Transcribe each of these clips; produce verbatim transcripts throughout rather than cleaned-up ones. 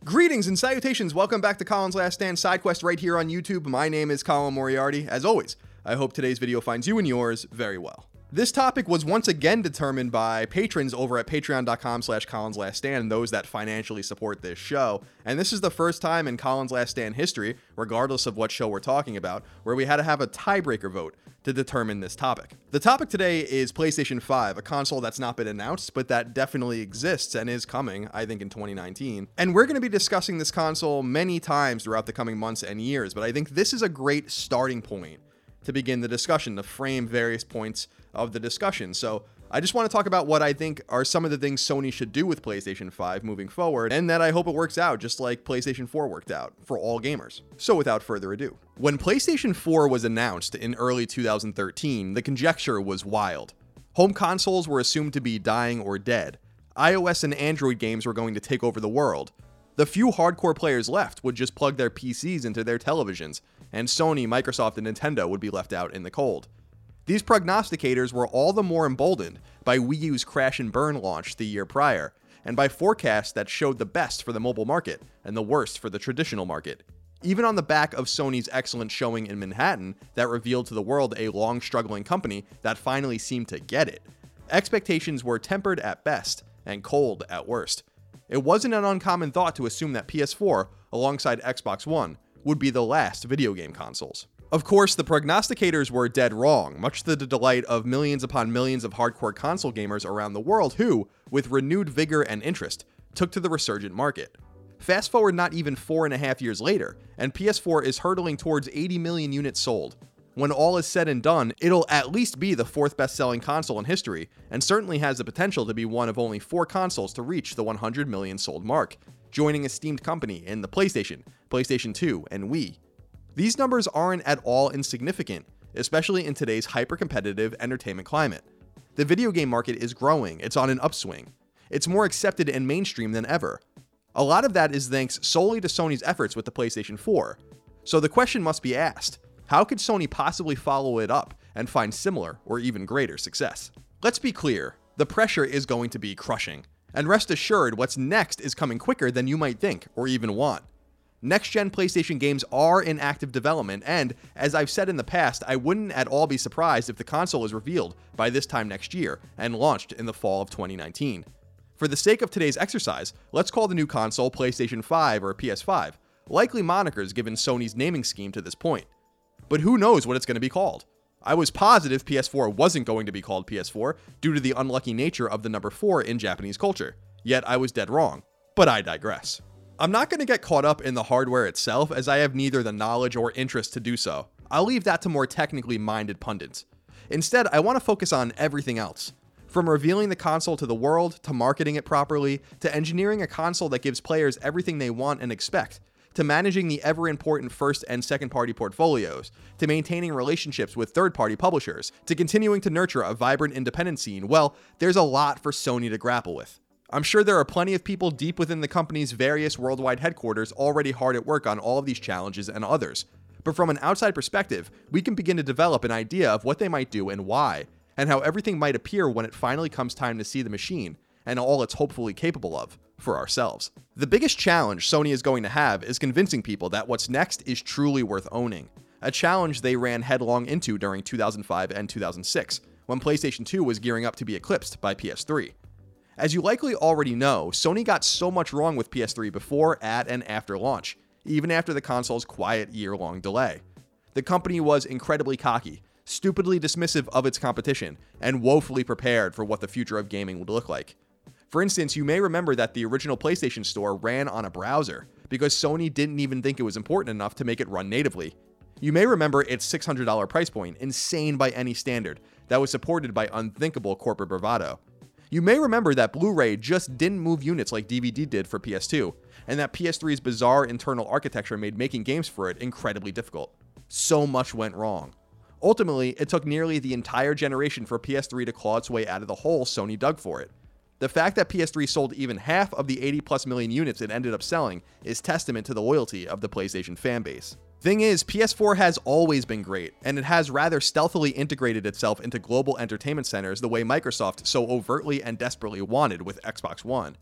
Greetings and salutations, welcome back to Colin's Last Stand side quest right here on YouTube. My name is Colin Moriarty. As always, I hope today's video finds you and yours very well. This topic was once again determined by patrons over at patreon.com slash Colin's Last Stand, those that financially support this show. And this is the first time in Colin's Last Stand history, regardless of what show we're talking about, where we had to have a tiebreaker vote to determine this topic. The topic today is PlayStation five, a console that's not been announced, but that definitely exists and is coming, I think, in twenty nineteen. And we're going to be discussing this console many times throughout the coming months and years, but I think this is a great starting point to begin the discussion, to frame various points of the discussion. So I just want to talk about what I think are some of the things Sony should do with PlayStation five moving forward, and that I hope it works out just like PlayStation four worked out for all gamers. So without further ado, when PlayStation four was announced in early two thousand thirteen, the conjecture was wild. Home consoles were assumed to be dying or dead. iOS and Android games were going to take over the world. The few hardcore players left would just plug their P Cs into their televisions, and Sony, Microsoft, and Nintendo would be left out in the cold. These prognosticators were all the more emboldened by Wii U's crash and burn launch the year prior, and by forecasts that showed the best for the mobile market and the worst for the traditional market. Even on the back of Sony's excellent showing in Manhattan that revealed to the world a long-struggling company that finally seemed to get it, expectations were tempered at best and cold at worst. It wasn't an uncommon thought to assume that P S four, alongside Xbox One, would be the last video game consoles. Of course, the prognosticators were dead wrong, much to the delight of millions upon millions of hardcore console gamers around the world who, with renewed vigor and interest, took to the resurgent market. Fast forward not even four and a half years later, and P S four is hurtling towards eighty million units sold. When all is said and done, it'll at least be the fourth best-selling console in history, and certainly has the potential to be one of only four consoles to reach the one hundred million sold mark, joining esteemed company in the PlayStation, PlayStation two, and Wii. These numbers aren't at all insignificant, especially in today's hyper-competitive entertainment climate. The video game market is growing, it's on an upswing. It's more accepted and mainstream than ever. A lot of that is thanks solely to Sony's efforts with the PlayStation four. So the question must be asked, how could Sony possibly follow it up and find similar or even greater success? Let's be clear, the pressure is going to be crushing. And rest assured, what's next is coming quicker than you might think or even want. Next-gen PlayStation games are in active development, and, as I've said in the past, I wouldn't at all be surprised if the console is revealed by this time next year and launched in the fall of twenty nineteen. For the sake of today's exercise, let's call the new console PlayStation five or P S five, likely monikers given Sony's naming scheme to this point. But who knows what it's going to be called? I was positive P S four wasn't going to be called P S four due to the unlucky nature of the number four in Japanese culture, yet I was dead wrong. But I digress. I'm not going to get caught up in the hardware itself, as I have neither the knowledge or interest to do so. I'll leave that to more technically minded pundits. Instead, I want to focus on everything else. From revealing the console to the world, to marketing it properly, to engineering a console that gives players everything they want and expect, to managing the ever-important first and second-party portfolios, to maintaining relationships with third-party publishers, to continuing to nurture a vibrant independent scene. Well, there's a lot for Sony to grapple with. I'm sure there are plenty of people deep within the company's various worldwide headquarters already hard at work on all of these challenges and others. But from an outside perspective, we can begin to develop an idea of what they might do and why, and how everything might appear when it finally comes time to see the machine, and all it's hopefully capable of, for ourselves. The biggest challenge Sony is going to have is convincing people that what's next is truly worth owning, a challenge they ran headlong into during two thousand five and two thousand six, when PlayStation two was gearing up to be eclipsed by P S three. As you likely already know, Sony got so much wrong with P S three before, at, and after launch, even after the console's quiet year-long delay. The company was incredibly cocky, stupidly dismissive of its competition, and woefully prepared for what the future of gaming would look like. For instance, you may remember that the original PlayStation Store ran on a browser, because Sony didn't even think it was important enough to make it run natively. You may remember its six hundred dollars price point, insane by any standard, that was supported by unthinkable corporate bravado. You may remember that Blu-ray just didn't move units like D V D did for P S two, and that P S three's bizarre internal architecture made making games for it incredibly difficult. So much went wrong. Ultimately, it took nearly the entire generation for P S three to claw its way out of the hole Sony dug for it. The fact that P S three sold even half of the eighty plus million units it ended up selling is testament to the loyalty of the PlayStation fanbase. Thing is, P S four has always been great, and it has rather stealthily integrated itself into global entertainment centers the way Microsoft so overtly and desperately wanted with Xbox One.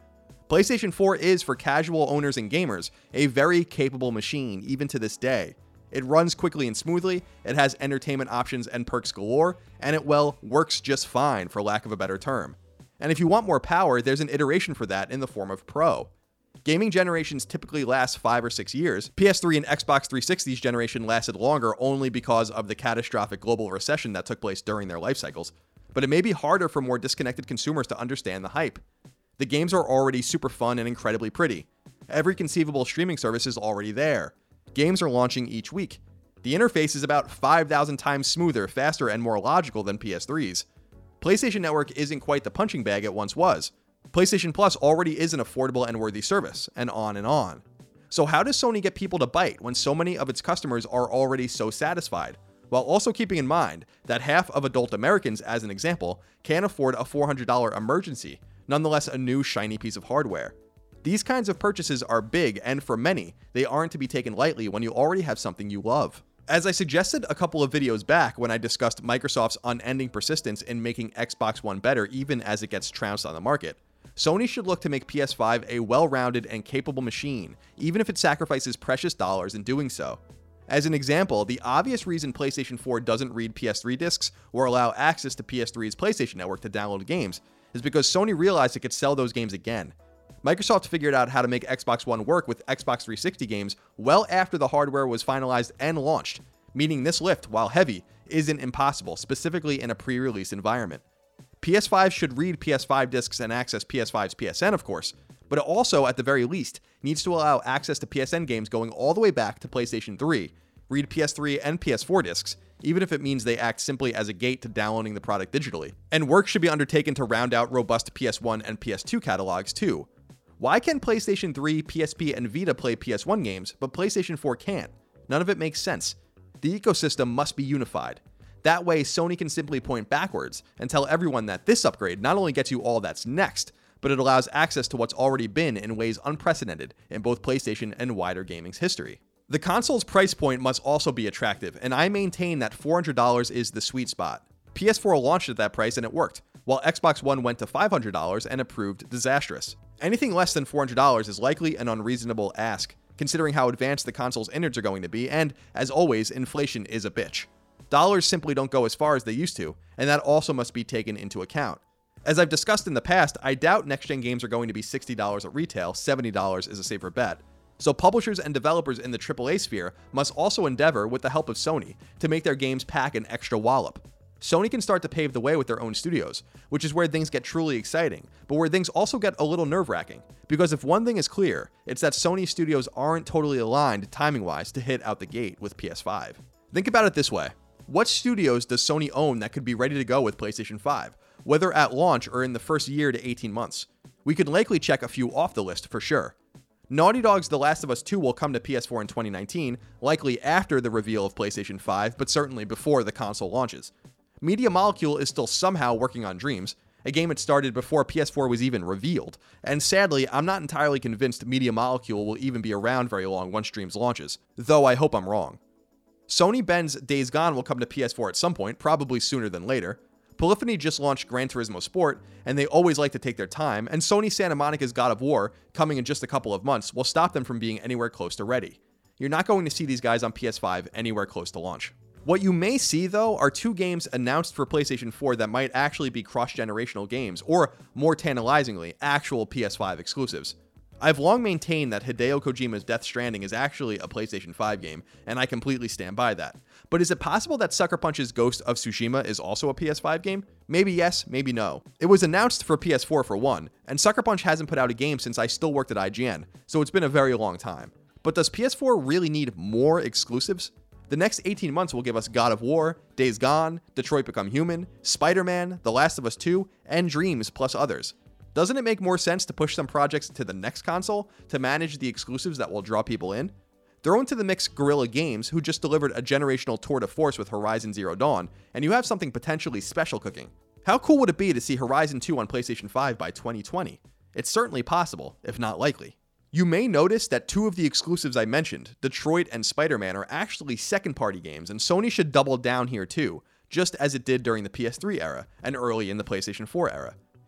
PlayStation four is, for casual owners and gamers, a very capable machine even to this day. It runs quickly and smoothly, it has entertainment options and perks galore, and it, well, works just fine for lack of a better term. And if you want more power, there's an iteration for that in the form of Pro. Gaming generations typically last five or six years. P S three and Xbox three sixty's generation lasted longer only because of the catastrophic global recession that took place during their life cycles. But it may be harder for more disconnected consumers to understand the hype. The games are already super fun and incredibly pretty. Every conceivable streaming service is already there. Games are launching each week. The interface is about five thousand times smoother, faster, and more logical than P S three's. PlayStation Network isn't quite the punching bag it once was. PlayStation Plus already is an affordable and worthy service, and on and on. So how does Sony get people to bite when so many of its customers are already so satisfied? While also keeping in mind that half of adult Americans, as an example, can't afford a four hundred dollars emergency, nonetheless a new shiny piece of hardware. These kinds of purchases are big, and for many, they aren't to be taken lightly when you already have something you love. As I suggested a couple of videos back when I discussed Microsoft's unending persistence in making Xbox One better even as it gets trounced on the market, Sony should look to make P S five a well-rounded and capable machine, even if it sacrifices precious dollars in doing so. As an example, the obvious reason PlayStation four doesn't read P S three discs or allow access to P S three's PlayStation Network to download games is because Sony realized it could sell those games again. Microsoft figured out how to make Xbox One work with Xbox three sixty games well after the hardware was finalized and launched, meaning this lift, while heavy, isn't impossible, specifically in a pre-release environment. P S five should read P S five discs and access P S five's P S N, of course, but it also, at the very least, needs to allow access to P S N games going all the way back to PlayStation three, read P S three and P S four discs, even if it means they act simply as a gate to downloading the product digitally. And work should be undertaken to round out robust P S one and P S two catalogs, too. Why can PlayStation three, P S P, and Vita play P S one games, but PlayStation four can't? None of it makes sense. The ecosystem must be unified. That way, Sony can simply point backwards and tell everyone that this upgrade not only gets you all that's next, but it allows access to what's already been in ways unprecedented in both PlayStation and wider gaming's history. The console's price point must also be attractive, and I maintain that four hundred dollars is the sweet spot. P S four launched at that price and it worked, while Xbox One went to five hundred dollars and it proved disastrous. Anything less than four hundred dollars is likely an unreasonable ask, considering how advanced the console's innards are going to be, and, as always, inflation is a bitch. Dollars simply don't go as far as they used to, and that also must be taken into account. As I've discussed in the past, I doubt next-gen games are going to be sixty dollars at retail, seventy dollars is a safer bet. So publishers and developers in the triple A sphere must also endeavor, with the help of Sony, to make their games pack an extra wallop. Sony can start to pave the way with their own studios, which is where things get truly exciting, but where things also get a little nerve-wracking. Because if one thing is clear, it's that Sony studios aren't totally aligned timing-wise to hit out the gate with P S five. Think about it this way. What studios does Sony own that could be ready to go with PlayStation five, whether at launch or in the first year to eighteen months? We could likely check a few off the list for sure. Naughty Dog's The Last of Us two will come to P S four in twenty nineteen, likely after the reveal of PlayStation five, but certainly before the console launches. Media Molecule is still somehow working on Dreams, a game it started before P S four was even revealed, and sadly, I'm not entirely convinced Media Molecule will even be around very long once Dreams launches, though I hope I'm wrong. Sony Ben's Days Gone will come to P S four at some point, probably sooner than later. Polyphony just launched Gran Turismo Sport, and they always like to take their time, and Sony Santa Monica's God of War, coming in just a couple of months, will stop them from being anywhere close to ready. You're not going to see these guys on P S five anywhere close to launch. What you may see, though, are two games announced for PlayStation four that might actually be cross-generational games, or, more tantalizingly, actual P S five exclusives. I've long maintained that Hideo Kojima's Death Stranding is actually a PlayStation five game, and I completely stand by that. But is it possible that Sucker Punch's Ghost of Tsushima is also a P S five game? Maybe yes, maybe no. It was announced for P S four for one, and Sucker Punch hasn't put out a game since I still worked at I G N, so it's been a very long time. But does P S four really need more exclusives? The next eighteen months will give us God of War, Days Gone, Detroit Become Human, Spider-Man, The Last of Us two, and Dreams, plus others. Doesn't it make more sense to push some projects to the next console to manage the exclusives that will draw people in? Throw into the mix Guerrilla Games, who just delivered a generational tour de force with Horizon Zero Dawn, and you have something potentially special cooking. How cool would it be to see Horizon two on PlayStation five by twenty twenty? It's certainly possible, if not likely. You may notice that two of the exclusives I mentioned, Detroit and Spider-Man, are actually second-party games, and Sony should double down here too, just as it did during the P S three era, and early in the PlayStation four era.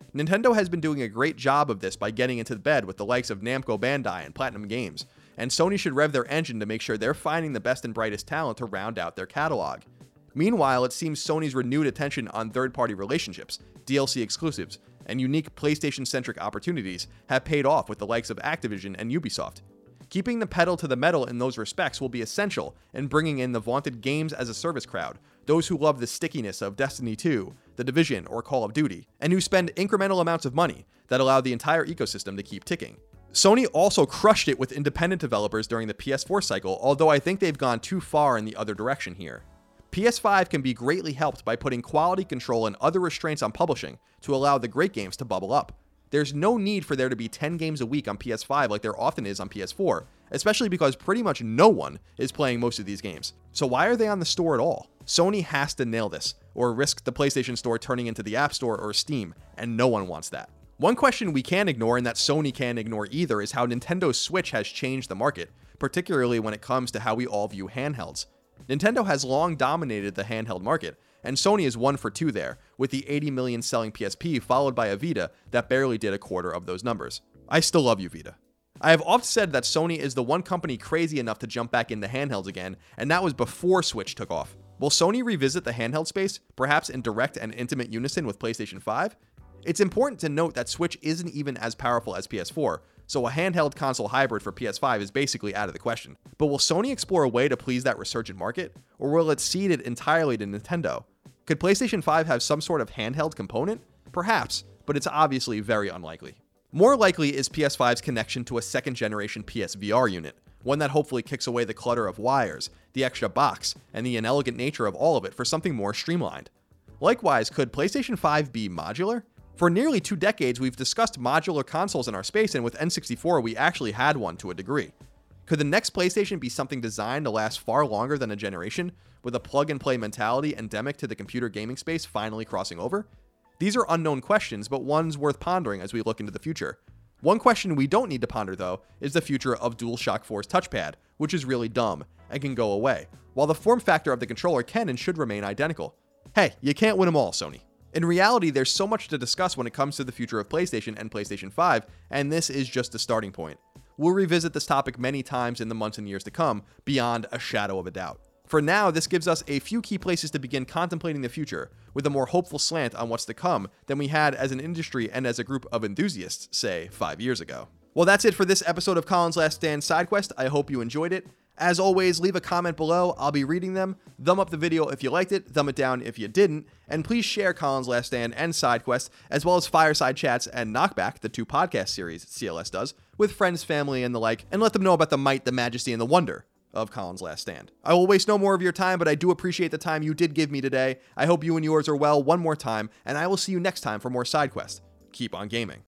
Nintendo has been doing a great job of this by getting into bed with the likes of Namco Bandai and Platinum Games, and Sony should rev their engine to make sure they're finding the best and brightest talent to round out their catalog. Meanwhile, it seems Sony's renewed attention on third-party relationships, D L C exclusives, and unique PlayStation-centric opportunities have paid off with the likes of Activision and Ubisoft. Keeping the pedal to the metal in those respects will be essential in bringing in the vaunted games-as-a-service crowd, those who love the stickiness of Destiny two, The Division, or Call of Duty, and who spend incremental amounts of money that allow the entire ecosystem to keep ticking. Sony also crushed it with independent developers during the P S four cycle, although I think they've gone too far in the other direction here. P S five can be greatly helped by putting quality control and other restraints on publishing to allow the great games to bubble up. There's no need for there to be ten games a week on P S five like there often is on P S four, especially because pretty much no one is playing most of these games. So why are they on the store at all? Sony has to nail this, or risk the PlayStation Store turning into the App Store or Steam, and no one wants that. One question we can't ignore, and that Sony can't ignore either, is how Nintendo Switch has changed the market, particularly when it comes to how we all view handhelds. Nintendo has long dominated the handheld market, and Sony is one for two there, with the eighty million selling P S P followed by a Vita that barely did a quarter of those numbers. I still love you, Vita. I have often said that Sony is the one company crazy enough to jump back into handhelds again, and that was before Switch took off. Will Sony revisit the handheld space, perhaps in direct and intimate unison with PlayStation five? It's important to note that Switch isn't even as powerful as P S four, so a handheld console hybrid for P S five is basically out of the question. But will Sony explore a way to please that resurgent market, or will it cede it entirely to Nintendo? Could PlayStation five have some sort of handheld component? Perhaps, but it's obviously very unlikely. More likely is P S five's connection to a second generation P S V R unit, one that hopefully kicks away the clutter of wires, the extra box, and the inelegant nature of all of it for something more streamlined. Likewise, could PlayStation five be modular? For nearly two decades, we've discussed modular consoles in our space, and with N sixty-four, we actually had one to a degree. Could the next PlayStation be something designed to last far longer than a generation, with a plug-and-play mentality endemic to the computer gaming space finally crossing over? These are unknown questions, but ones worth pondering as we look into the future. One question we don't need to ponder, though, is the future of DualShock four's touchpad, which is really dumb and can go away, while the form factor of the controller can and should remain identical. Hey, you can't win them all, Sony. In reality, there's so much to discuss when it comes to the future of PlayStation and PlayStation five, and this is just a starting point. We'll revisit this topic many times in the months and years to come, beyond a shadow of a doubt. For now, this gives us a few key places to begin contemplating the future, with a more hopeful slant on what's to come than we had as an industry and as a group of enthusiasts, say, five years ago. Well, that's it for this episode of Colin's Last Stand SideQuest. I hope you enjoyed it. As always, leave a comment below. I'll be reading them. Thumb up the video if you liked it, thumb it down if you didn't, and please share Colin's Last Stand and SideQuest, as well as Fireside Chats and Knockback, the two podcast series C L S does, with friends, family, and the like, and let them know about the might, the majesty, and the wonder of Colin's Last Stand. I will waste no more of your time, but I do appreciate the time you did give me today. I hope you and yours are well one more time, and I will see you next time for more SideQuest. Keep on gaming.